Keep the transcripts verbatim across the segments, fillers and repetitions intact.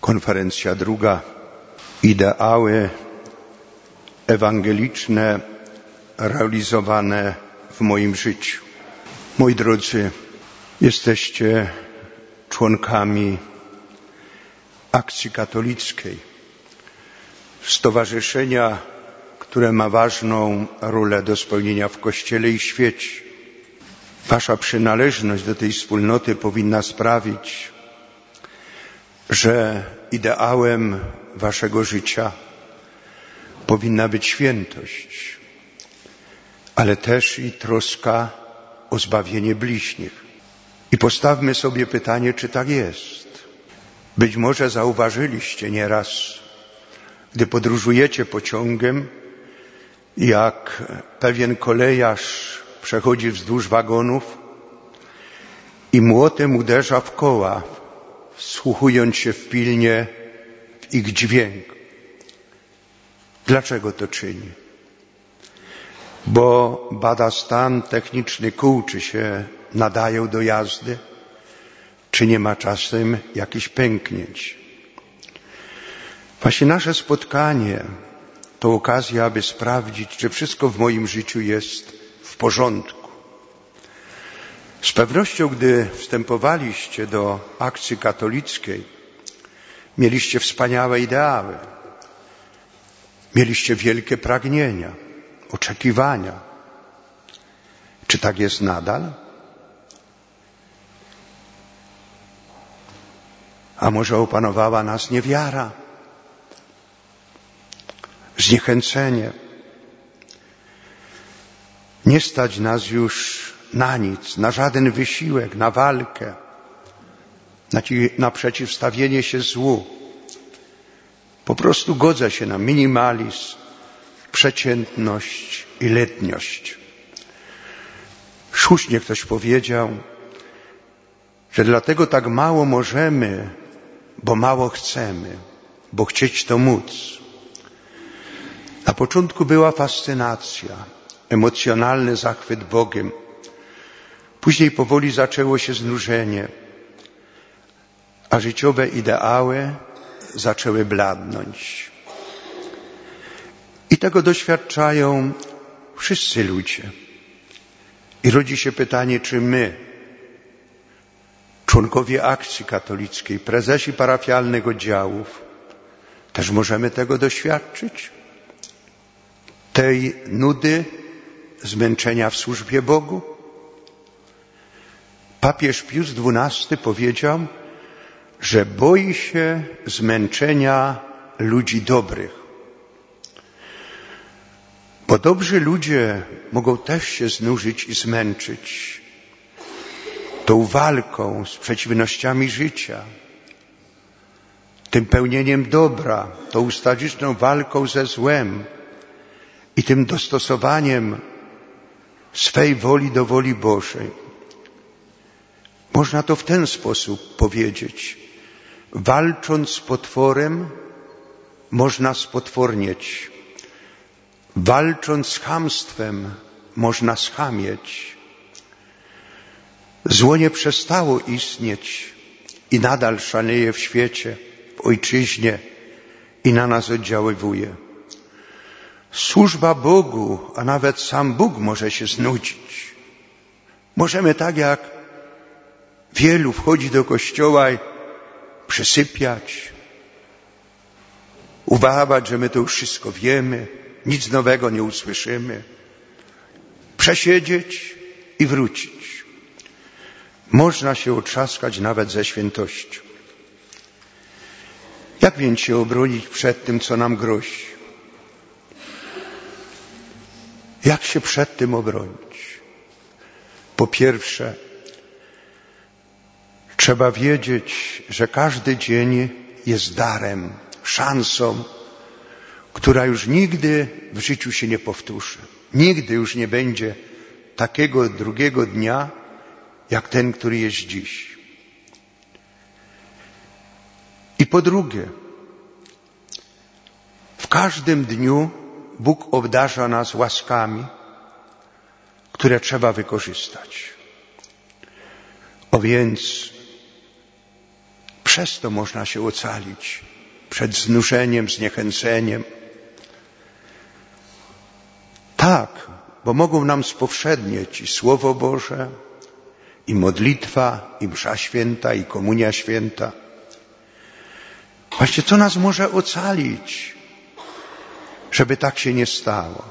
Konferencja druga. Ideały ewangeliczne realizowane w moim życiu. Moi drodzy, jesteście członkami Akcji Katolickiej, stowarzyszenia, które ma ważną rolę do spełnienia w Kościele i świecie. Wasza przynależność do tej wspólnoty powinna sprawić, że ideałem waszego życia powinna być świętość, ale też i troska o zbawienie bliźnich. I postawmy sobie pytanie, czy tak jest. Być może zauważyliście nieraz, gdy podróżujecie pociągiem, jak pewien kolejarz przechodzi wzdłuż wagonów i młotem uderza w koła, wsłuchując się pilnie w ich dźwięk. Dlaczego to czyni? Bo bada stan techniczny kół, czy się nadają do jazdy, czy nie ma czasem jakichś pęknięć. Właśnie nasze spotkanie to okazja, aby sprawdzić, czy wszystko w moim życiu jest w porządku. Z pewnością, gdy wstępowaliście do Akcji Katolickiej, mieliście wspaniałe ideały, mieliście wielkie pragnienia, oczekiwania. Czy tak jest nadal? A może opanowała nas niewiara, zniechęcenie? Nie stać nas już na nic, na żaden wysiłek, na walkę, na, ci, na przeciwstawienie się złu. Po prostu godzę się na minimalizm, przeciętność i letniość. Słusznie ktoś powiedział, że dlatego tak mało możemy, bo mało chcemy, bo chcieć to móc. Na początku była fascynacja, emocjonalny zachwyt Bogiem. Później powoli zaczęło się znużenie, a życiowe ideały zaczęły bladnąć. I tego doświadczają wszyscy ludzie. I rodzi się pytanie, czy my, członkowie Akcji Katolickiej, prezesi parafialnych oddziałów, też możemy tego doświadczyć? Tej nudy, zmęczenia w służbie Bogu? Papież Pius dwunasty powiedział, że boi się zmęczenia ludzi dobrych. Bo dobrzy ludzie mogą też się znużyć i zmęczyć tą walką z przeciwnościami życia, tym pełnieniem dobra, tą ustawiczną walką ze złem i tym dostosowaniem swej woli do woli Bożej. Można to w ten sposób powiedzieć. Walcząc z potworem, można spotwornieć. Walcząc z chamstwem, można schamieć. Zło nie przestało istnieć i nadal szaleje w świecie, w ojczyźnie i na nas oddziaływuje. Służba Bogu, a nawet sam Bóg może się znudzić. Możemy tak jak wielu wchodzi do kościoła i przysypiać, udawać, że my to już wszystko wiemy, nic nowego nie usłyszymy, przesiedzieć i wrócić. Można się otrzaskać nawet ze świętością. Jak więc się obronić przed tym, co nam grozi? Jak się przed tym obronić? Po pierwsze, trzeba wiedzieć, że każdy dzień jest darem, szansą, która już nigdy w życiu się nie powtórzy. Nigdy już nie będzie takiego drugiego dnia, jak ten, który jest dziś. I po drugie, w każdym dniu Bóg obdarza nas łaskami, które trzeba wykorzystać. O więc Przez to można się ocalić. Przed znużeniem, zniechęceniem. Tak, bo mogą nam spowszednieć i Słowo Boże, i modlitwa, i msza święta, i komunia święta. Właśnie co nas może ocalić, żeby tak się nie stało?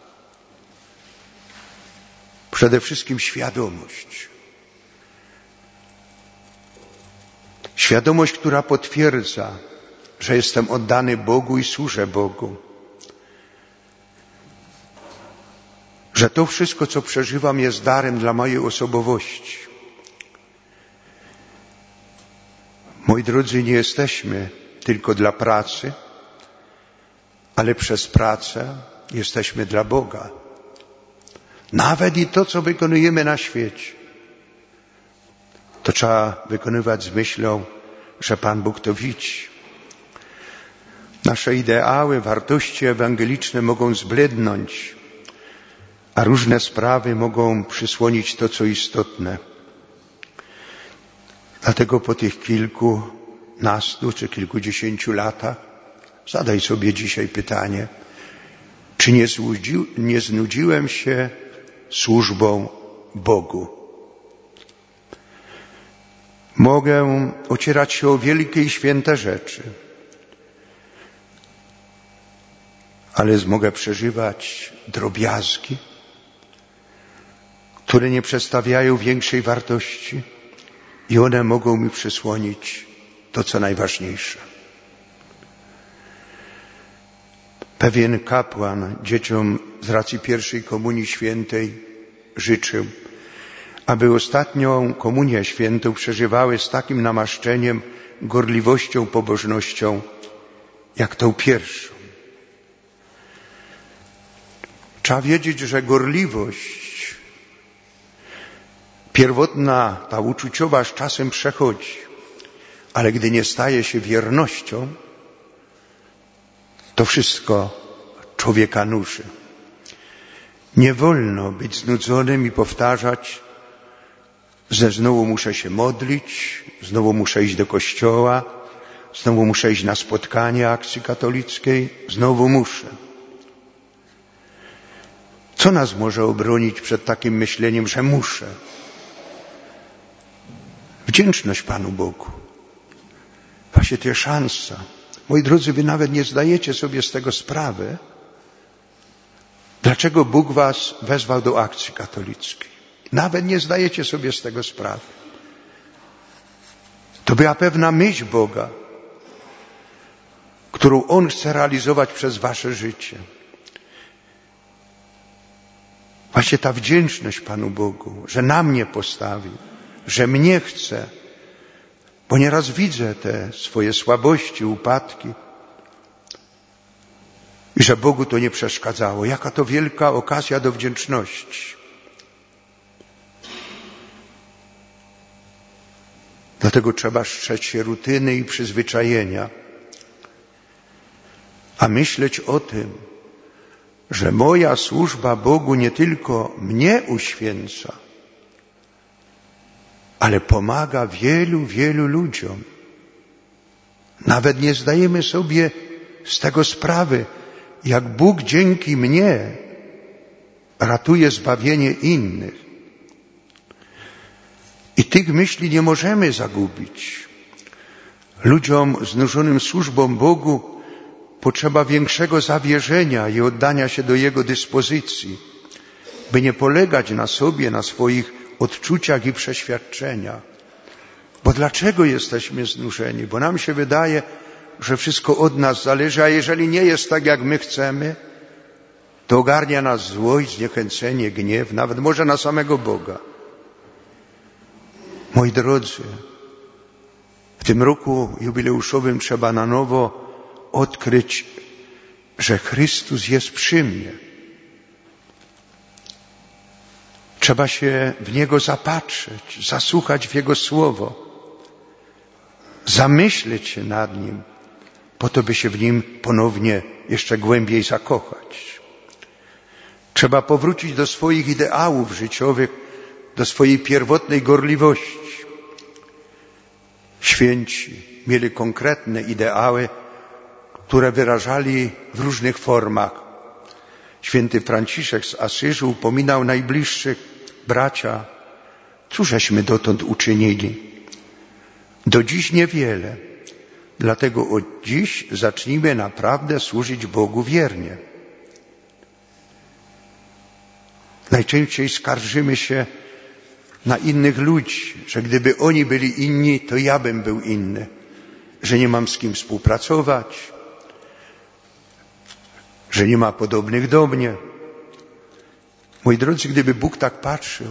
Przede wszystkim świadomość. Świadomość, która potwierdza, że jestem oddany Bogu i służę Bogu. Że to wszystko, co przeżywam, jest darem dla mojej osobowości. Moi drodzy, nie jesteśmy tylko dla pracy, ale przez pracę jesteśmy dla Boga. Nawet i to, co wykonujemy na świecie, to trzeba wykonywać z myślą, że Pan Bóg to widzi. Nasze ideały, wartości ewangeliczne mogą zblednąć, a różne sprawy mogą przysłonić to, co istotne. Dlatego po tych kilkunastu czy kilkudziesięciu latach zadaj sobie dzisiaj pytanie, czy nie, złudzi, nie znudziłem się służbą Bogu? Mogę ocierać się o wielkie i święte rzeczy, ale mogę przeżywać drobiazgi, które nie przedstawiają większej wartości i one mogą mi przysłonić to, co najważniejsze. Pewien kapłan dzieciom z racji pierwszej komunii świętej życzył, aby ostatnią komunię świętą przeżywały z takim namaszczeniem, gorliwością, pobożnością, jak tą pierwszą. Trzeba wiedzieć, że gorliwość pierwotna, ta uczuciowa z czasem przechodzi, ale gdy nie staje się wiernością, to wszystko człowieka nuży. Nie wolno być znudzonym i powtarzać, że znowu muszę się modlić, znowu muszę iść do kościoła, znowu muszę iść na spotkanie akcji katolickiej, znowu muszę. Co nas może obronić przed takim myśleniem, że muszę? Wdzięczność Panu Bogu. Właśnie to jest szansa. Moi drodzy, wy nawet nie zdajecie sobie z tego sprawy, dlaczego Bóg was wezwał do akcji katolickiej. Nawet nie zdajecie sobie z tego sprawy. To była pewna myśl Boga, którą On chce realizować przez wasze życie. Właśnie ta wdzięczność Panu Bogu, że na mnie postawił, że mnie chce, bo nieraz widzę te swoje słabości, upadki i że Bogu to nie przeszkadzało. Jaka to wielka okazja do wdzięczności. Dlatego trzeba strzec się rutyny i przyzwyczajenia, a myśleć o tym, że moja służba Bogu nie tylko mnie uświęca, ale pomaga wielu, wielu ludziom. Nawet nie zdajemy sobie z tego sprawy, jak Bóg dzięki mnie ratuje zbawienie innych. I tych myśli nie możemy zagubić. Ludziom znużonym służbą Bogu potrzeba większego zawierzenia i oddania się do Jego dyspozycji, by nie polegać na sobie, na swoich odczuciach i przeświadczeniach. Bo dlaczego jesteśmy znużeni? Bo nam się wydaje, że wszystko od nas zależy, a jeżeli nie jest tak, jak my chcemy, to ogarnia nas złość, zniechęcenie, gniew, nawet może na samego Boga. Moi drodzy, w tym roku jubileuszowym trzeba na nowo odkryć, że Chrystus jest przy mnie. Trzeba się w Niego zapatrzeć, zasłuchać w Jego Słowo, zamyśleć się nad Nim, po to, by się w Nim ponownie jeszcze głębiej zakochać. Trzeba powrócić do swoich ideałów życiowych, do swojej pierwotnej gorliwości. Święci mieli konkretne ideały, które wyrażali w różnych formach. Święty Franciszek z Asyżu upominał najbliższych: bracia, cóżeśmy dotąd uczynili? Do dziś niewiele, dlatego od dziś zacznijmy naprawdę służyć Bogu wiernie. Najczęściej skarżymy się na innych ludzi, że gdyby oni byli inni, to ja bym był inny, że nie mam z kim współpracować, że nie ma podobnych do mnie. Moi drodzy, gdyby Bóg tak patrzył,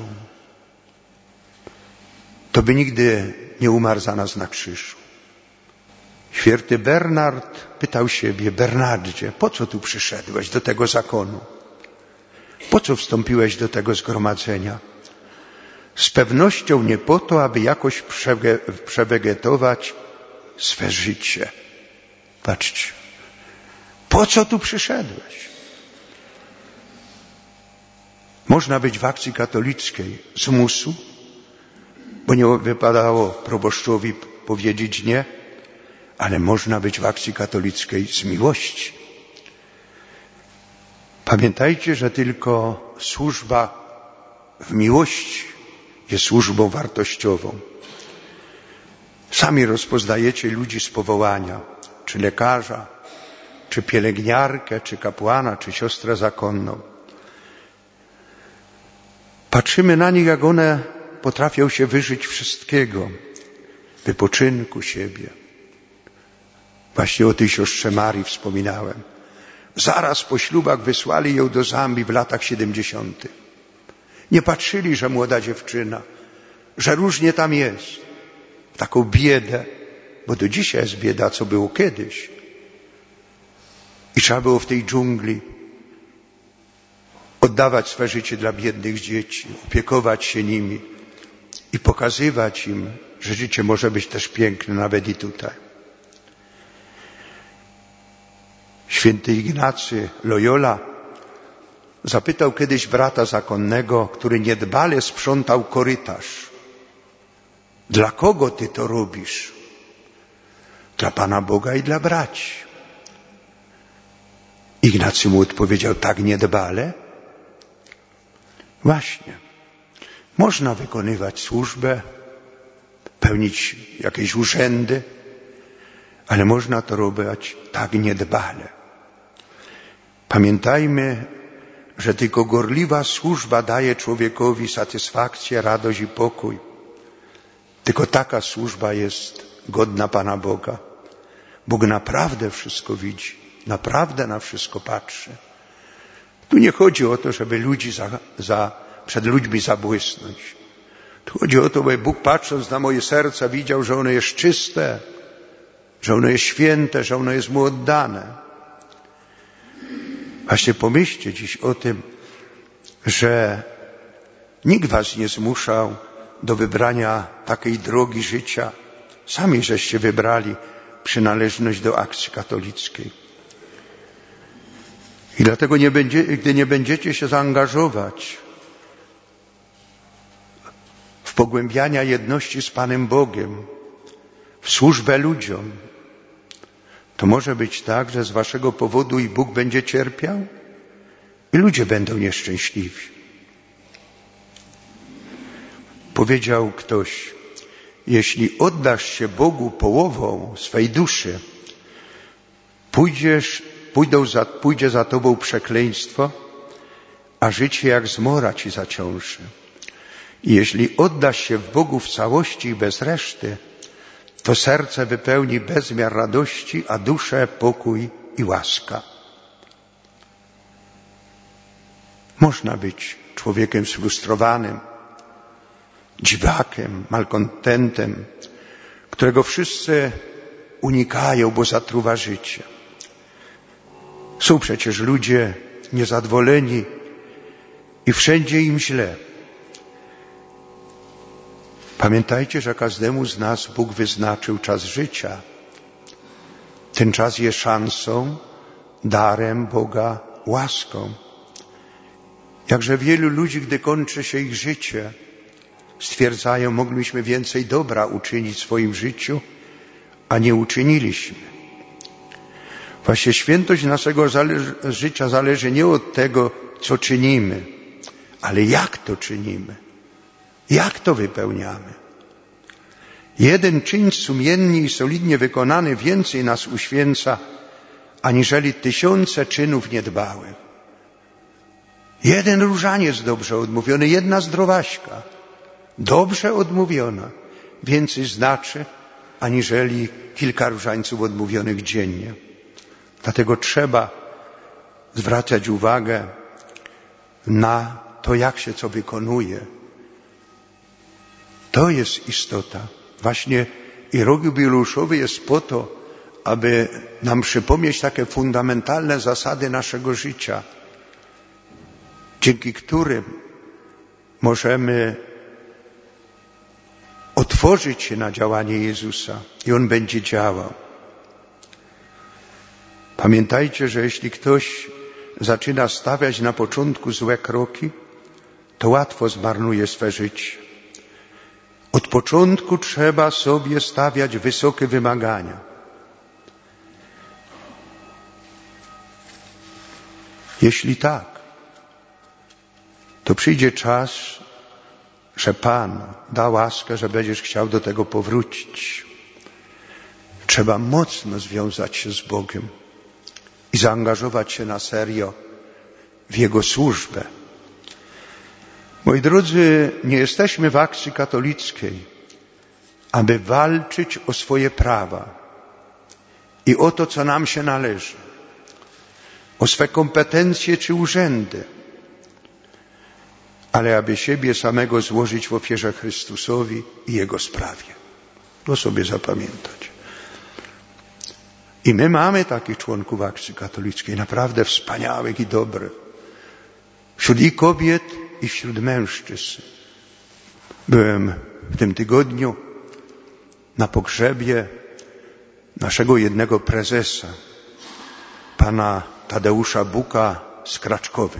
to by nigdy nie umarł za nas na krzyżu. Święty Bernard pytał siebie: Bernardzie, po co tu przyszedłeś do tego zakonu? Po co wstąpiłeś do tego zgromadzenia? Z pewnością nie po to, aby jakoś przewegetować swe życie. Patrzcie, po co tu przyszedłeś? Można być w akcji katolickiej z musu, bo nie wypadało proboszczowi powiedzieć nie, ale można być w akcji katolickiej z miłości. Pamiętajcie, że tylko służba w miłości jest służbą wartościową. Sami rozpoznajecie ludzi z powołania, czy lekarza, czy pielęgniarkę, czy kapłana, czy siostrę zakonną. Patrzymy na nich, jak one potrafią się wyżyć wszystkiego, wypoczynku siebie. Właśnie o tej siostrze Marii wspominałem. Zaraz po ślubach wysłali ją do Zambii w latach siedemdziesiątych. Nie patrzyli, że młoda dziewczyna, że różnie tam jest. W taką biedę, bo do dzisiaj jest bieda, co było kiedyś. I trzeba było w tej dżungli oddawać swe życie dla biednych dzieci, opiekować się nimi i pokazywać im, że życie może być też piękne, nawet i tutaj. Święty Ignacy Loyola zapytał kiedyś brata zakonnego, który niedbale sprzątał korytarz: dla kogo ty to robisz? Dla Pana Boga i dla braci. Ignacy mu odpowiedział: tak niedbale? Właśnie. Można wykonywać służbę, pełnić jakieś urzędy, ale można to robić tak niedbale. Pamiętajmy, że tylko gorliwa służba daje człowiekowi satysfakcję, radość i pokój. Tylko taka służba jest godna Pana Boga. Bóg naprawdę wszystko widzi, naprawdę na wszystko patrzy. Tu nie chodzi o to, żeby ludzi za, za, przed ludźmi zabłysnąć. Tu chodzi o to, by Bóg, patrząc na moje serce, widział, że ono jest czyste, że ono jest święte, że ono jest Mu oddane. Właśnie pomyślcie dziś o tym, że nikt was nie zmuszał do wybrania takiej drogi życia. Sami żeście wybrali przynależność do akcji katolickiej. I dlatego, nie będzie, gdy nie będziecie się zaangażować w pogłębiania jedności z Panem Bogiem, w służbę ludziom, to może być tak, że z waszego powodu i Bóg będzie cierpiał, i ludzie będą nieszczęśliwi. Powiedział ktoś: jeśli oddasz się Bogu połową swej duszy, pójdziesz, pójdą za, pójdzie za tobą przekleństwo, a życie jak zmora ci zaciąży. I jeśli oddasz się w Bogu w całości i bez reszty, to serce wypełni bezmiar radości, a duszę pokój i łaska. Można być człowiekiem sfrustrowanym, dziwakiem, malkontentem, którego wszyscy unikają, bo zatruwa życie. Są przecież ludzie niezadowoleni i wszędzie im źle. Pamiętajcie, że każdemu z nas Bóg wyznaczył czas życia. Ten czas jest szansą, darem Boga, łaską. Jakże wielu ludzi, gdy kończy się ich życie, stwierdzają: mogliśmy więcej dobra uczynić w swoim życiu, a nie uczyniliśmy. Właśnie świętość naszego zale- życia zależy nie od tego, co czynimy, ale jak to czynimy, jak to wypełniamy. Jeden czyn sumiennie i solidnie wykonany więcej nas uświęca, aniżeli tysiące czynów niedbałych. Jeden różaniec dobrze odmówiony, jedna zdrowaśka, dobrze odmówiona, więcej znaczy, aniżeli kilka różańców odmówionych dziennie. Dlatego trzeba zwracać uwagę na to, jak się co wykonuje. To jest istota. Właśnie i rok jubileuszowy jest po to, aby nam przypomnieć takie fundamentalne zasady naszego życia, dzięki którym możemy otworzyć się na działanie Jezusa i On będzie działał. Pamiętajcie, że jeśli ktoś zaczyna stawiać na początku złe kroki, to łatwo zmarnuje swe życie. Od początku trzeba sobie stawiać wysokie wymagania. Jeśli tak, to przyjdzie czas, że Pan da łaskę, że będziesz chciał do tego powrócić. Trzeba mocno związać się z Bogiem i zaangażować się na serio w Jego służbę. Moi drodzy, nie jesteśmy w akcji katolickiej, aby walczyć o swoje prawa i o to, co nam się należy, o swe kompetencje czy urzędy, ale aby siebie samego złożyć w ofierze Chrystusowi i Jego sprawie. To sobie zapamiętać. I my mamy takich członków akcji katolickiej, naprawdę wspaniałych i dobrych. Wśród i kobiet, i wśród mężczyzn. Byłem w tym tygodniu na pogrzebie naszego jednego prezesa, pana Tadeusza Buka z Kraczkowej.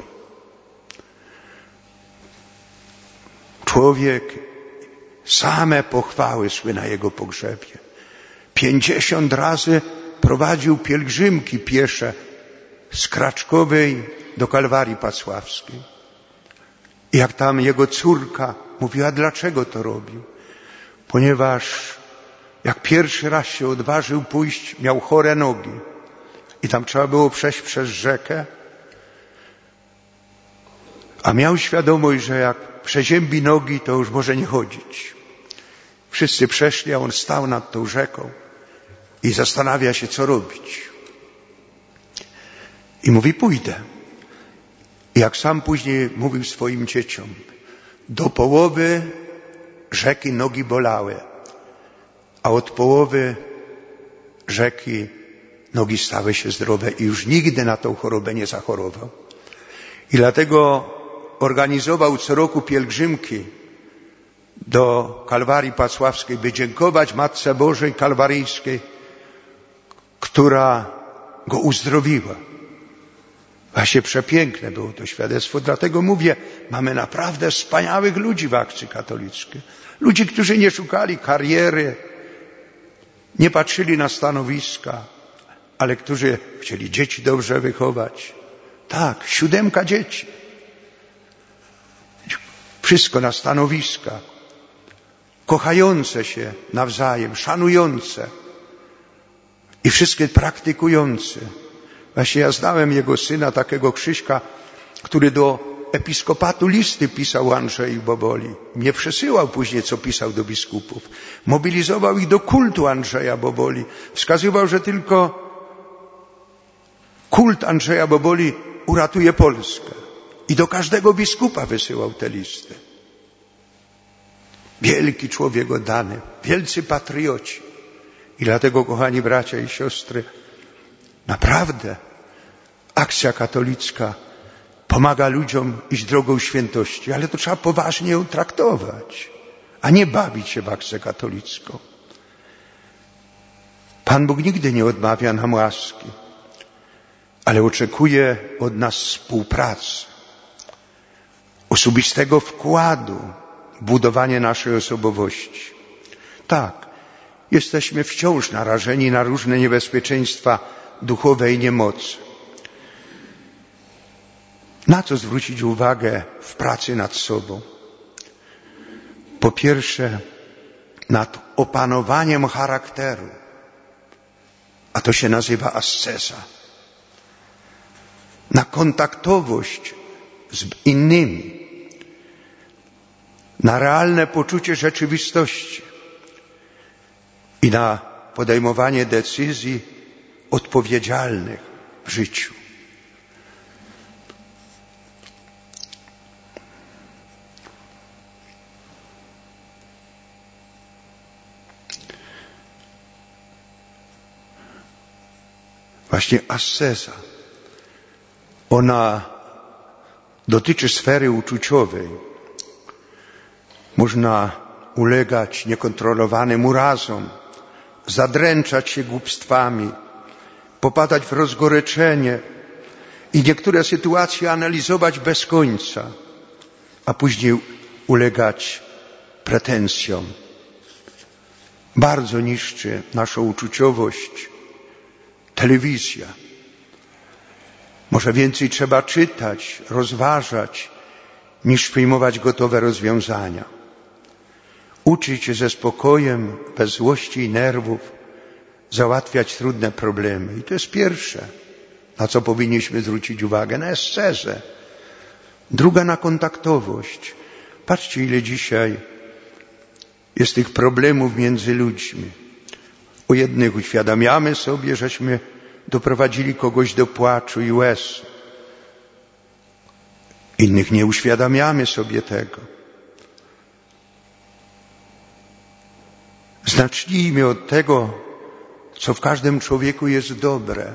Człowiek, same pochwały szły na jego pogrzebie. Pięćdziesiąt razy prowadził pielgrzymki piesze z Kraczkowej do Kalwarii Pacławskiej. I jak tam jego córka mówiła, dlaczego to robił? Ponieważ jak pierwszy raz się odważył pójść, miał chore nogi i tam trzeba było przejść przez rzekę, a miał świadomość, że jak przeziębi nogi, to już może nie chodzić. Wszyscy przeszli, a on stał nad tą rzeką i zastanawia się, co robić. I mówi, pójdę. I jak sam później mówił swoim dzieciom, do połowy rzeki nogi bolały, a od połowy rzeki nogi stały się zdrowe i już nigdy na tą chorobę nie zachorował. I dlatego organizował co roku pielgrzymki do Kalwarii Pacławskiej, by dziękować Matce Bożej Kalwaryjskiej, która go uzdrowiła. Właśnie przepiękne było to świadectwo. Dlatego mówię, mamy naprawdę wspaniałych ludzi w akcji katolickiej. Ludzi, którzy nie szukali kariery, nie patrzyli na stanowiska, ale którzy chcieli dzieci dobrze wychować. Tak, siódemka dzieci. Wszystko na stanowiska. Kochające się nawzajem, szanujące. I wszystkie praktykujące. Właśnie ja znałem jego syna, takiego Krzyśka, który do episkopatu listy pisał Andrzej Boboli. Nie przesyłał później, co pisał do biskupów. Mobilizował ich do kultu Andrzeja Boboli. Wskazywał, że tylko kult Andrzeja Boboli uratuje Polskę. I do każdego biskupa wysyłał te listy. Wielki człowiek oddany, wielcy patrioci. I dlatego, kochani bracia i siostry, naprawdę akcja katolicka pomaga ludziom iść drogą świętości, ale to trzeba poważnie ją traktować, a nie bawić się w akcję katolicką. Pan Bóg nigdy nie odmawia nam łaski, ale oczekuje od nas współpracy, osobistego wkładu w budowanie naszej osobowości. Tak, Jesteśmy wciąż narażeni na różne niebezpieczeństwa duchowe i niemocy. Na co zwrócić uwagę w pracy nad sobą? Po pierwsze, nad opanowaniem charakteru, a to się nazywa asceza. Na kontaktowość z innymi, na realne poczucie rzeczywistości i na podejmowanie decyzji odpowiedzialnych w życiu. Właśnie asceza, ona dotyczy sfery uczuciowej. Można ulegać niekontrolowanym urazom, zadręczać się głupstwami, popadać w rozgoryczenie i niektóre sytuacje analizować bez końca, a później ulegać pretensjom. Bardzo niszczy naszą uczuciowość telewizja. Może więcej trzeba czytać, rozważać, niż przyjmować gotowe rozwiązania. Uczyć się ze spokojem, bez złości i nerwów, załatwiać trudne problemy. I to jest pierwsze, na co powinniśmy zwrócić uwagę, na ascezę. Druga na kontaktowość. Patrzcie, ile dzisiaj jest tych problemów między ludźmi. U jednych uświadamiamy sobie, żeśmy doprowadzili kogoś do płaczu i łez. Innych nie uświadamiamy sobie tego. Zacznijmy od tego, co w każdym człowieku jest dobre.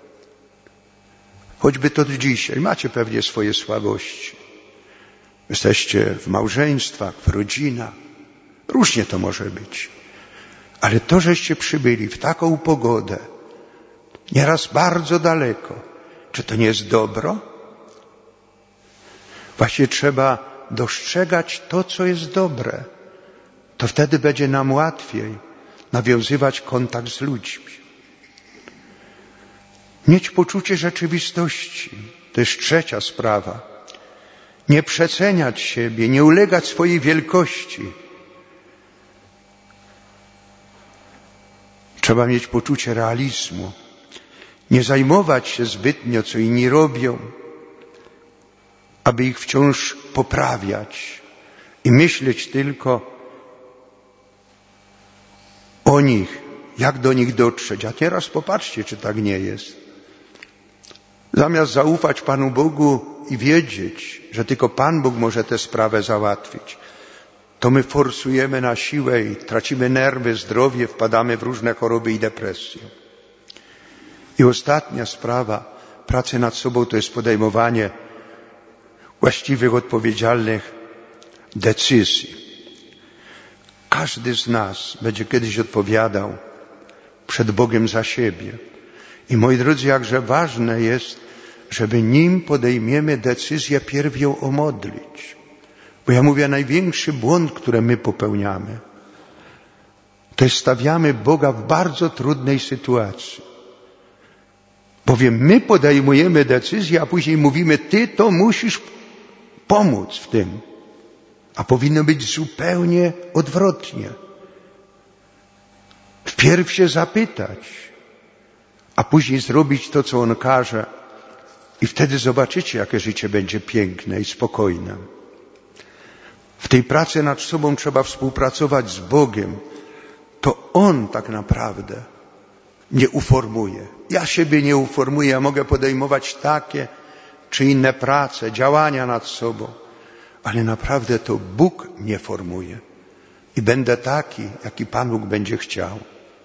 Choćby to dzisiaj. Macie pewnie swoje słabości. Jesteście w małżeństwach, w rodzinach. Różnie to może być. Ale to, żeście przybyli w taką pogodę, nieraz bardzo daleko, czy to nie jest dobro? Właśnie trzeba dostrzegać to, co jest dobre. To wtedy będzie nam łatwiej nawiązywać kontakt z ludźmi. Mieć poczucie rzeczywistości, to jest trzecia sprawa. Nie przeceniać siebie, nie ulegać swojej wielkości. Trzeba mieć poczucie realizmu. Nie zajmować się zbytnio, co inni robią, aby ich wciąż poprawiać i myśleć tylko o nich, jak do nich dotrzeć. A teraz popatrzcie, czy tak nie jest. Zamiast zaufać Panu Bogu i wiedzieć, że tylko Pan Bóg może tę sprawę załatwić, to my forsujemy na siłę i tracimy nerwy, zdrowie, wpadamy w różne choroby i depresje. I ostatnia sprawa pracy nad sobą to jest podejmowanie właściwych, odpowiedzialnych decyzji. Każdy z nas będzie kiedyś odpowiadał przed Bogiem za siebie. I moi drodzy, jakże ważne jest, żeby nim podejmiemy decyzję, pierw ją omodlić. Bo ja mówię, największy błąd, który my popełniamy, to jest stawiamy Boga w bardzo trudnej sytuacji. Bowiem my podejmujemy decyzję, a później mówimy, Ty to musisz pomóc w tym. A powinno być zupełnie odwrotnie. Wpierw się zapytać, a później zrobić to, co On każe. I wtedy zobaczycie, jakie życie będzie piękne i spokojne. W tej pracy nad sobą trzeba współpracować z Bogiem. To On tak naprawdę nie uformuje. Ja siebie nie uformuję, ja mogę podejmować takie czy inne prace, działania nad sobą, ale naprawdę to Bóg mnie formuje. I będę taki, jaki Pan Bóg będzie chciał.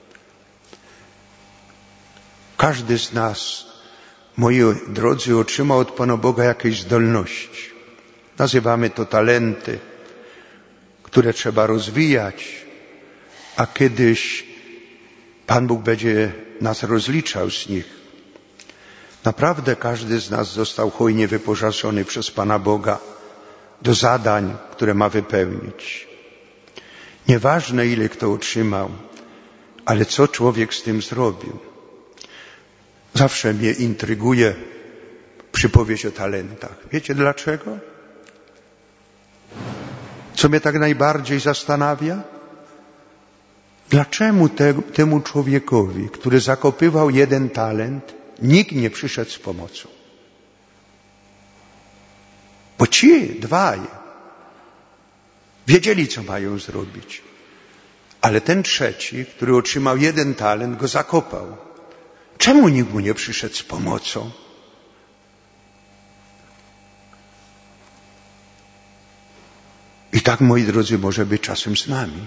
Każdy z nas, moi drodzy, otrzymał od Pana Boga jakieś zdolności. Nazywamy to talenty, które trzeba rozwijać, a kiedyś Pan Bóg będzie nas rozliczał z nich. Naprawdę każdy z nas został hojnie wyposażony przez Pana Boga do zadań, które ma wypełnić. Nieważne, ile kto otrzymał, Ale co człowiek z tym zrobił? Zawsze mnie intryguje przypowieść o talentach. Wiecie dlaczego? Co mnie tak najbardziej zastanawia? Dlaczego te, temu człowiekowi, który zakopywał jeden talent, nikt nie przyszedł z pomocą? Bo ci dwaj wiedzieli, co mają zrobić. Ale ten trzeci, który otrzymał jeden talent, go zakopał. Czemu nikt mu nie przyszedł z pomocą? I tak, moi drodzy, może być czasem z nami.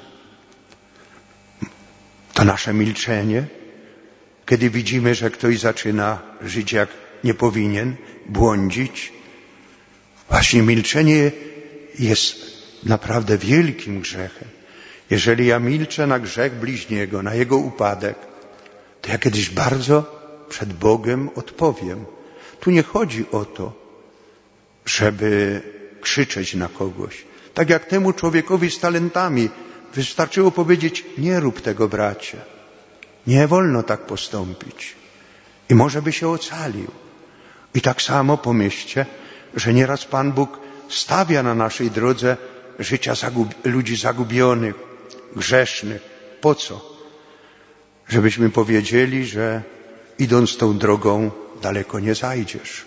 To nasze milczenie, kiedy widzimy, że ktoś zaczyna żyć jak nie powinien, błądzić. Właśnie milczenie jest naprawdę wielkim grzechem. Jeżeli ja milczę na grzech bliźniego, na jego upadek, to ja kiedyś bardzo przed Bogiem odpowiem. Tu nie chodzi o to, żeby krzyczeć na kogoś. Tak jak temu człowiekowi z talentami wystarczyło powiedzieć: nie rób tego, bracie. Nie wolno tak postąpić. I może by się ocalił. I tak samo pomyślcie, że nieraz Pan Bóg stawia na naszej drodze życia zagub- ludzi zagubionych, grzesznych. Po co? Żebyśmy powiedzieli, że idąc tą drogą daleko nie zajdziesz.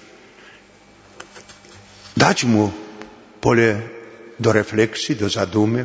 Dać mu pole do refleksji, do zadumy.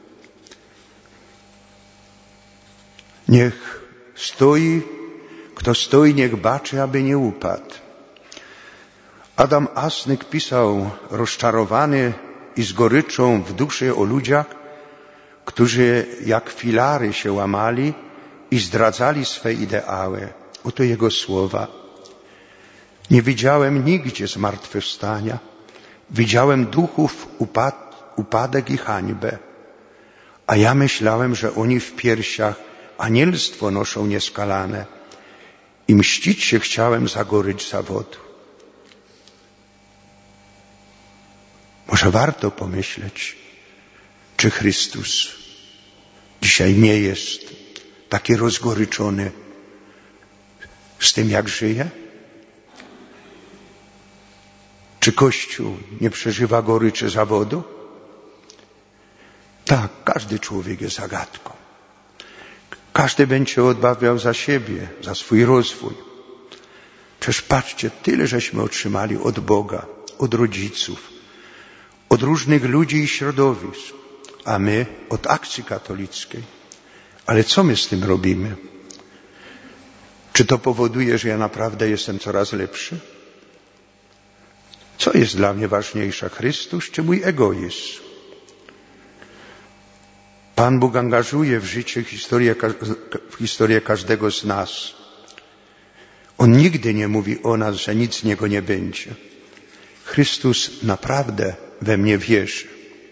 Niech stoi, kto stoi, niech baczy, aby nie upadł. Adam Asnyk pisał rozczarowany i z goryczą w duszy o ludziach, którzy jak filary się łamali i zdradzali swe ideały. Oto jego słowa. Nie widziałem nigdzie zmartwychwstania. Widziałem duchów upad, upadek i hańbę. A ja myślałem, że oni w piersiach anielstwo noszą nieskalane i mścić się chciałem za gorycz zawodu. Może warto pomyśleć, czy Chrystus dzisiaj nie jest taki rozgoryczony z tym, jak żyje? Czy Kościół nie przeżywa goryczy zawodu? Tak, każdy człowiek jest zagadką. Każdy będzie odmawiał za siebie, za swój rozwój. Przecież patrzcie, tyle żeśmy otrzymali od Boga, od rodziców, od różnych ludzi i środowisk, a my od akcji katolickiej. Ale co my z tym robimy? Czy to powoduje, że ja naprawdę jestem coraz lepszy? Co jest dla mnie ważniejsze, Chrystus czy mój egoizm? Pan Bóg angażuje w życie historię, w historię każdego z nas. On nigdy nie mówi o nas, że nic z niego nie będzie. Chrystus naprawdę we mnie wierzy.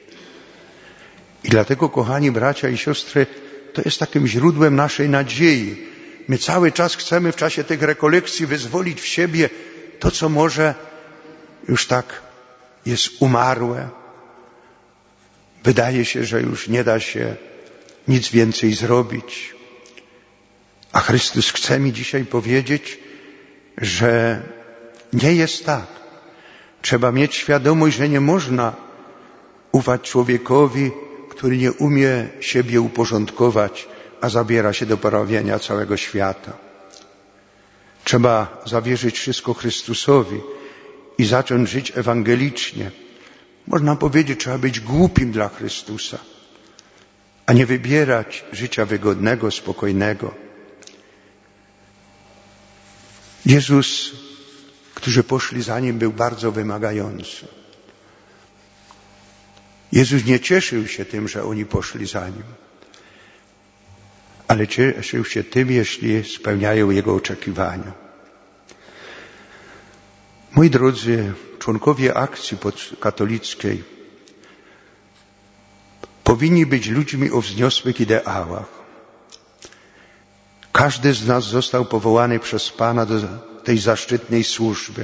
I dlatego, kochani bracia i siostry, to jest takim źródłem naszej nadziei. My cały czas chcemy w czasie tych rekolekcji wyzwolić w siebie to, co może już tak jest umarłe. Wydaje się, że już nie da się nic więcej zrobić. A Chrystus chce mi dzisiaj powiedzieć, że nie jest tak. Trzeba mieć świadomość, że nie można ufać człowiekowi, który nie umie siebie uporządkować, a zabiera się do poprawienia całego świata. Trzeba zawierzyć wszystko Chrystusowi i zacząć żyć ewangelicznie. Można powiedzieć, trzeba być głupim dla Chrystusa, a nie wybierać życia wygodnego, spokojnego. Jezus, którzy poszli za Nim, był bardzo wymagający. Jezus nie cieszył się tym, że oni poszli za Nim, ale cieszył się tym, jeśli spełniają Jego oczekiwania. Moi drodzy, członkowie akcji katolickiej powinni być ludźmi o wzniosłych ideałach. Każdy z nas został powołany przez Pana do tej zaszczytnej służby.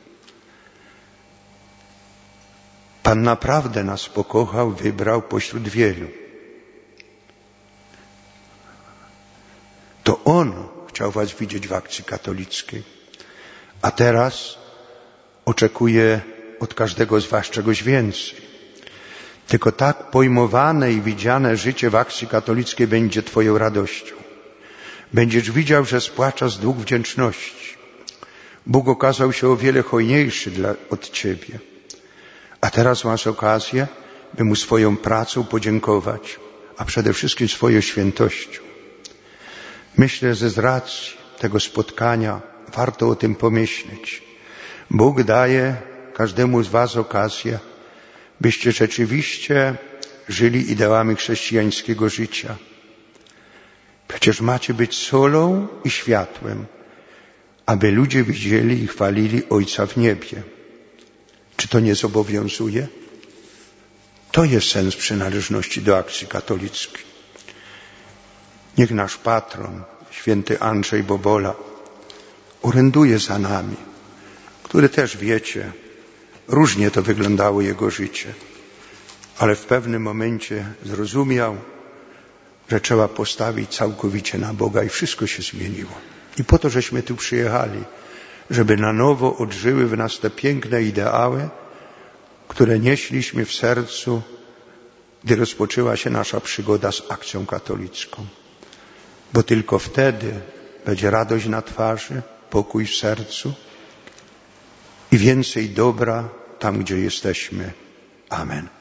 Pan naprawdę nas pokochał, wybrał pośród wielu. To On chciał was widzieć w akcji katolickiej. A teraz oczekuje od każdego z was czegoś więcej. Tylko tak pojmowane i widziane życie w akcji katolickiej będzie twoją radością. Będziesz widział, że spłacza z dług wdzięczności. Bóg okazał się o wiele hojniejszy dla, od ciebie. A teraz masz okazję, by Mu swoją pracą podziękować, a przede wszystkim swoją świętością. Myślę, że z racji tego spotkania warto o tym pomyśleć. Bóg daje każdemu z was okazję, byście rzeczywiście żyli ideałami chrześcijańskiego życia. Przecież macie być solą i światłem, aby ludzie widzieli i chwalili Ojca w niebie. Czy to nie zobowiązuje? To jest sens przynależności do akcji katolickiej. Niech nasz patron, święty Andrzej Bobola, oręduje za nami, który też wiecie, różnie to wyglądało jego życie, ale w pewnym momencie zrozumiał, że trzeba postawić całkowicie na Boga i wszystko się zmieniło. I po to, żeśmy tu przyjechali, żeby na nowo odżyły w nas te piękne ideały, które nieśliśmy w sercu, gdy rozpoczęła się nasza przygoda z akcją katolicką. Bo tylko wtedy będzie radość na twarzy, pokój w sercu i więcej dobra tam, gdzie jesteśmy. Amen.